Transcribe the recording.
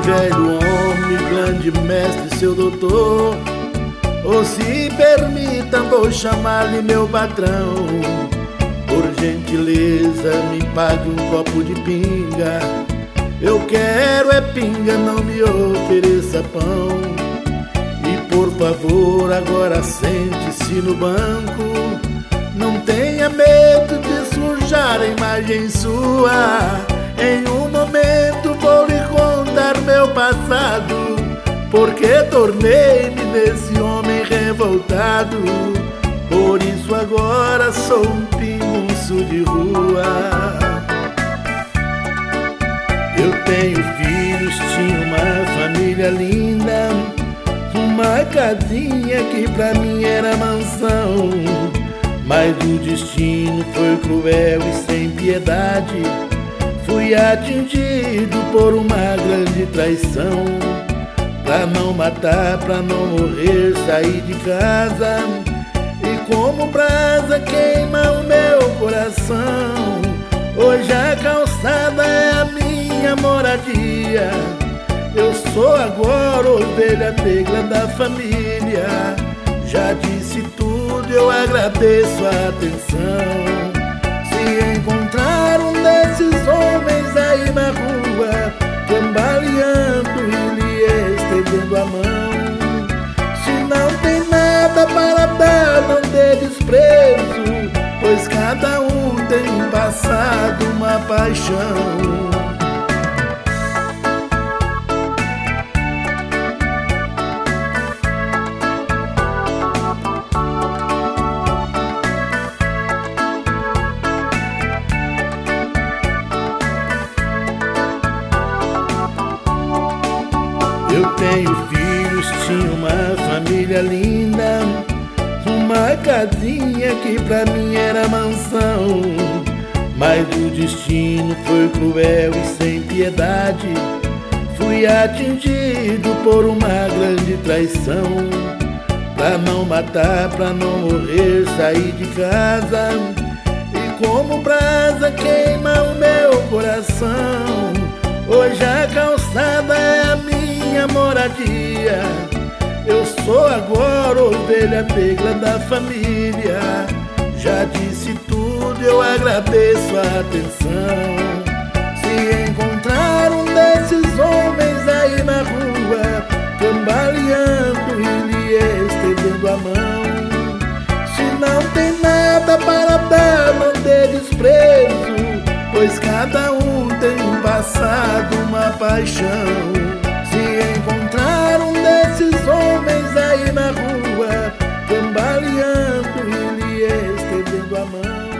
velho homem, grande mestre, seu doutor, ou se permita, vou chamar-lhe meu patrão. Por gentileza, me pague um copo de pinga. Eu quero é pinga, não me ofereça pão. E por favor, agora sente-se no banco. Não tenha medo de sujar a imagem sua. Em um momento vou lhe contar meu passado, porque tornei-me nesse homem revoltado. Por isso agora sou um pinguço de rua. Eu tenho filhos, tinha uma família linda, uma casinha que pra mim era mansão. Mas o destino foi cruel e sem piedade. Fui atingido por uma grande traição. Pra não matar, pra não morrer, saí de casa. E como brasa queima o meu coração. Hoje a calçada é a minha moradia. Eu sou agora ovelha negra da família. Já disse tudo, eu agradeço a atenção. Se encontrar um desses homens aí na rua, cambaleando e lhe estendendo a mão, se não tem nada para dar, não dê desprezo, pois cada um tem um passado, uma paixão. Eu tenho filhos, tinha uma família linda, uma casinha que pra mim era mansão. Mas o destino foi cruel e sem piedade. Fui atingido por uma grande traição. Pra não matar, pra não morrer, saí de casa. E como brasa queima o meu coração. Hoje a calçada é a minha moradia. Eu sou agora ovelha negra da família. Já disse tudo, eu agradeço a atenção. Se encontrar um desses homens aí na rua, cambaleando e lhe estendendo a mão, se não tem nada para dar, não dê desprezo, pois cada um tem um passado, uma paixão. Se encontrar um desses homens aí na rua, cambaleando e lhe estendendo a mão,